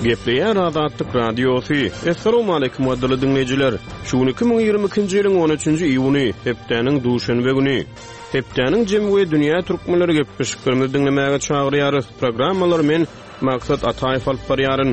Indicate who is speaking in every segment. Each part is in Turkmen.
Speaker 1: Gepleýär Azatlyk Radiosu. Assalamu alaykum wadly dinleyijiler. Şu 2022-nji ýylyň 13-nji iýuny, hepdeniň duşanbe güni. Hepdeniň jemgy dünýä türkmenleri gepleşiklerimizi dinlemäge çagyrýarys. Programmalar men maksat Ataýew alyp barýaryn.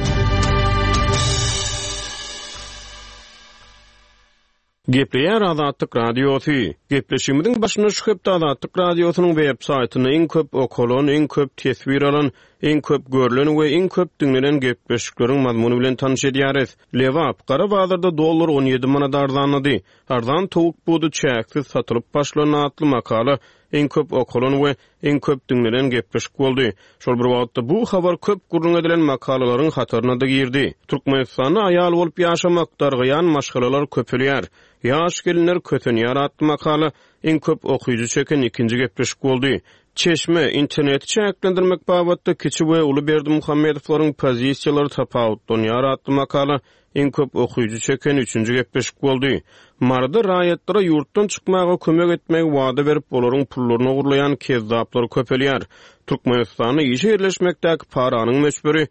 Speaker 1: Gepleýär Azatlyk Radiosu. Gepleşigimiziň başyna şu hepde Azatlyk Radiosynyň web saýtyny iň köp okulan, iň köp tesbir alan, iň köp görülen we iň köp dinlenen gepleşikleriň mazmuny bilen tanyş edýäris. Lewap gara bazarda dollar 17 manat arzanlady. Arzan towuk budu çäksiz satylyp başlanan atly makala iň köp okulan we iň köp dinlenen gepleşik boldy. Şol bir wagtda bu habar köp gurrun edilen makalalaryň hataryna da girdi. Türkmenistanda aýal bolup ýaşamak dargyan maşgalalar köpelýär. Yaş gelinler kötünýär atly makala iň köp okuyucu çeken ikinji gepleşik boldy. Çeşme interneti çäklendirmek babatda Kiçi we Ulyberdi Muhammedowyň pozisiýalary tapawutlanýar atly makala iň köp okuyucu çeken üçünji gepleşik boldy. Marda raýatlara ýurtdan çykmaga kömek etmek wada berip olaryň pullaryny gurlayan kezzaplar köpelýär. Türkmenistanyň işe yerleşmekdäki paranyň meşberi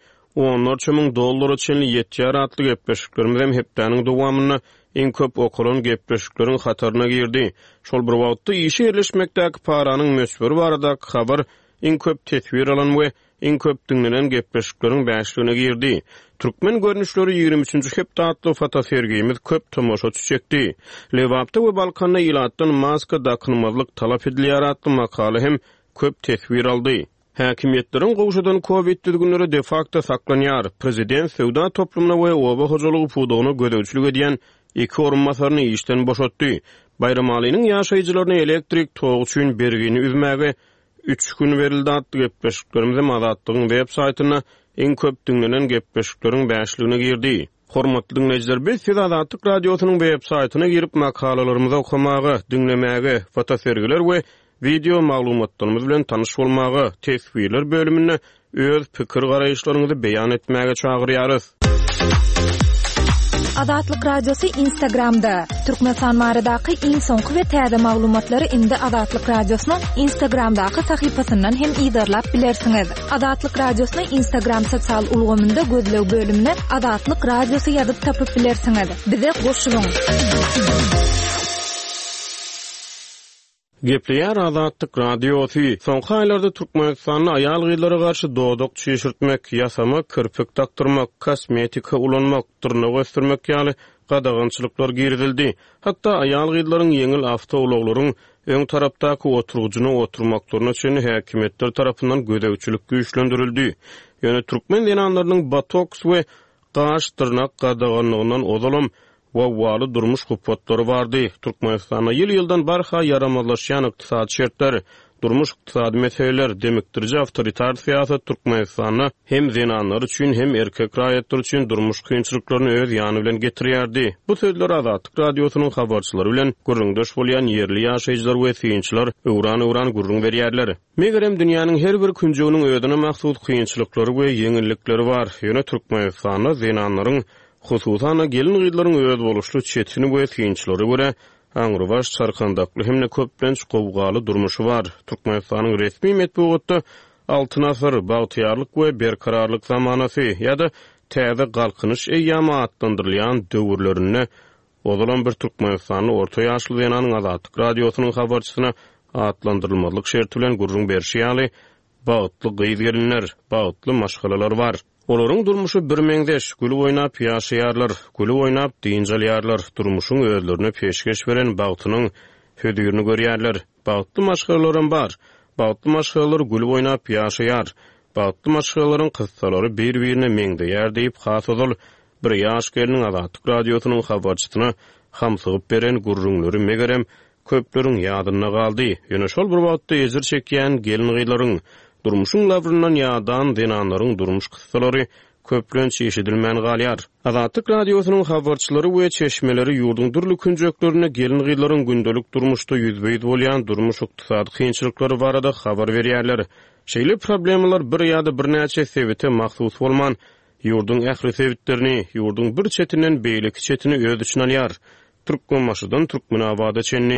Speaker 1: $10,000 üçin ýetýär atly gepleşiklerimiz hem hepdeniň dowamyny iň köp okulan gepleşikleriň hataryna girdi. Şol bir wagtda işe yerleşmekdäki paranyň meşberi baradaky habar iň köp tesbir alan we iň köp dinlenen gepleşikleriň bäşligine girdi. Türkmen görnüşleri 23-nji hepde atly fotosergimiz köp tomoşaçy çekdi. Lewapda we Balkanda ýylatdan maska dakynmazlyk talap edilýär atly makala hem köp tesbir aldy. Häkimetleriň gowşadan Covid düzgünleri de facto saklanýar. Prezident Sewda toplumuna we oba hojalygy pudugyny gödäwçilik edýän iki orunmasaryny işden boşatdy. Bayram alynyň ýaşaýjylaryna elektrik tog üçin bergini üzmäge 3 gün berildi atly gepleşiklerimiz Azatlygyň web saýtyna iň köp dinlenen gepleşikleriň bäşligine girdi. Hormatly dinleyijiler, biz siz Azatlyk Radiosynyň web saýtyna girip makalalarymyzy okumagy, dinlemäge, fotosergiler we video maglumatlarymyz bilen tanyş bolmagy, tesbirler bölümine öz pikir garaýşlaryňyzy beýan etmäge çagyrýarys.
Speaker 2: Azatlyk Radiosu Instagramda. Türkmenistan baradaky iň soňky we täze maglumatlary indi Azatlyk Radiosynyň Instagramdaky sahypasyndan hem ýydarlap bilersiňiz. Azatlyk Radiosynyň Instagram sosial ulgamynda gözlew bölümine Azatlyk Radiosu ýazyp tapyp bilersiňiz. Bize goşulyň.
Speaker 1: Gepleýär Azatlyk Radiosu. Soňky aýlarda Türkmenistanyň aýal gyýlary garşy dodok çeşirtmek, ýasamak, kirpik taktyrmak, kosmetika ulanmak, tyrnak ösdürmek ýaly gadagançylyklar girildi. Hatda aýal gyýlaryň ýeňil awtowlaklaryň öň tarapdaky oturgugyna oturmaklaryna çyn häkimetler tarapyndan gödäwçilik güýçlendirildi. Ýöne türkmen denanlarynyň botoks we gaş tyrnak gadaganlygyndan ozalam wawaly durmuş hupatlary bardy. Türkmenistanda ýyl-ýyldan barha yaramazlaşýan ykdysady şertler, durmuş ykdysady meseleler demekdirji awtoritar siýasat Türkmenistanyň hem zenanlar üçin hem erkek raýatlar üçin durmuş kynçylyklaryny öz ýany bilen getirýärdi. Bu sözler Azatlyk Radiosynyň habarçylary bilen gurrundaş bolýan ýerli ýaşaýjylar we synçylar öwran gurrun berýärler. Megerem dünýäniň her bir künjeginiň özüne mahsus kynçylyklary we ýeňillikleri bar. Ýöne Türkmenistanyň zenanlaryň hususan gelin gyýlaryň öz boluşly çetini we synçylary görä aňrybaş çarkandakly hemne köplenç gowgaly durmuşy bar. Türkmenistanyň resmi medeniýetde altyn asr bagtyarlyk we berkararlyk zamanasy ýa-da täze galkynyş eýýamy atlandyrylýan döwürlerine ozalan bir Türkmenistanyň orta ýaşly zenanyň Azatlyk Radiosynyň habarçysyna atlandyrylmalyk şerti bilen gurrun berýärler. Bagtly gyýygelinler, bagtly maşgalalar bar. Olaryň durmuşy bir meňdeş, gülüp oýnap ýaşaýarlar, gülüp oýnap diňjelýärler, durmuşyň özlerine peşkeş beren bagtynyň hödürini görýärler. Bagtly maşgalalar bar. Bagtly maşgalalar gülüp oýnap ýaşaýar. Bagtly maşgalalaryň kyssalary bir-birine meňdeýär diýip has ol bir ýaş geliniň Azatlyk Radiosynyň habarçysyna hamsygyp beren gurrunlary megerem köpleriň ýadyna galdy. Ýöne şol bir wagtda ejir çekýän gelin gyýlaryň durmuşyň labryndan ýadan denanlaryň durmuş kyssalary köplenç eşidilmän galýar. Azatlyk Radiosynyň habarçylary we çeşmeleri ýurduň durly künjeklerine gelin gyýlaryň gündelik durmuşda ýüzbeýid bolýan durmuş ykdysady kynçylyklary barada habar berýärler. Şeýle problemalar bir ýa-da bir näçe sebäpde mahsus bolman ýurduň ähli sebäplerini ýurduň bir çetinden beýleki çetini öz üçin alýar. Türkmen maşydan Türkmen abada çenni